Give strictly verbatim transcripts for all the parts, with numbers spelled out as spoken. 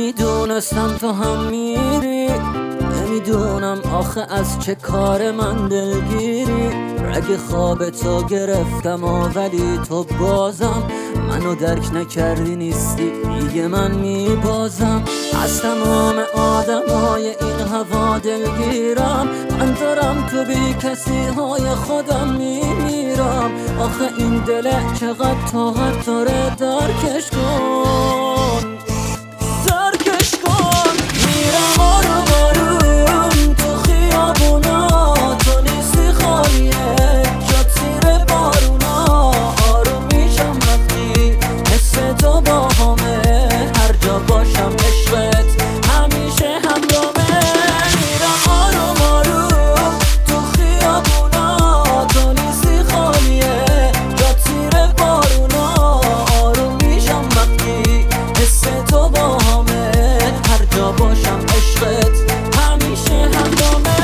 میدونستم تو هم میری، نمیدونم آخه از چه کار من دلگیری. رگ خواب تو گرفتم و ولی تو بازم منو درک نکردی، نیستی دیگه من میبازم. از تمام آدمای این هوا دلگیرم، من دارم تو بی کسی های خودم میمیرم. آخه این دل چقدر طاقت داره، درکش کن درکش کن. میرم آروم آروم تو خیابونا، تو نیستی خالیه جا تیر بارونا. آروم میشم وقتی حس تو با همه، هر جا باشم عشقت همیشه همراهمه. میرم آروم آروم تو خیابونا، تو نیستی خالیه جا تیر بارونا. آروم میشم وقتی حس تو با همه، هر جا باشم عشقت همیشه همراهمه.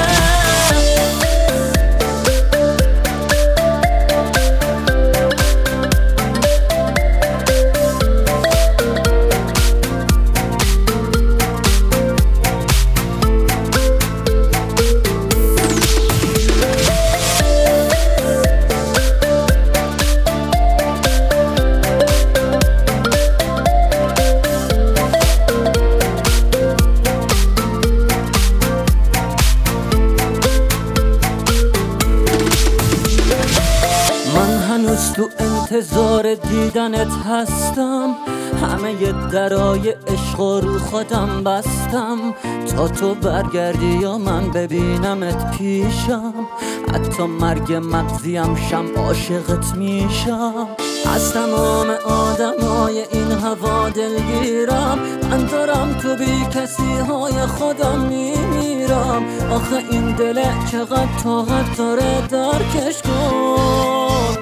هنوز تو انتظار دیدنت هستم، همه درای عشق رو خودم بستم. تا تو برگردی یا من ببینمت پیشم، حتی مرگ مغزیم شم عاشقت میشم. از تمام آدمای این هوا دلگیرم، من دارم تو بی کسی های خودم میمیرم. آخه این دل چقدر طاقت داره، درکش کن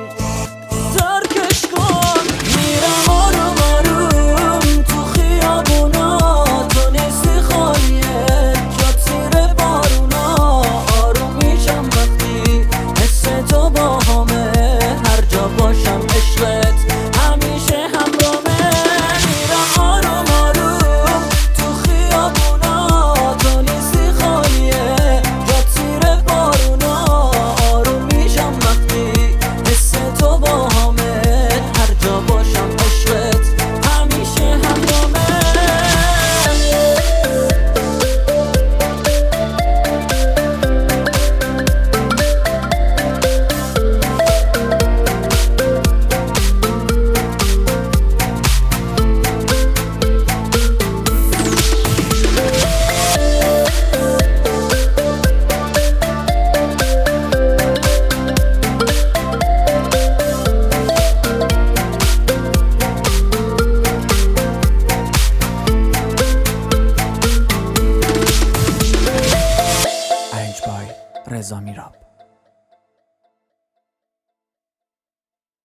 درکش کن. میرم آروم آروم تو خیابونا، تو نیستی خالیه جا تیر بارونا. آروم میشم وقتی حس تو با همه، هر جا باشم عشقت همیشه همراهمه. میرم آروم آروم تو خیابونا، تو نیستی خالیه جا تیر بارونا. آروم میشم وقتی حس تو با همه، هر جا باشم عشقت همیشه همراهمه. رضا میراب.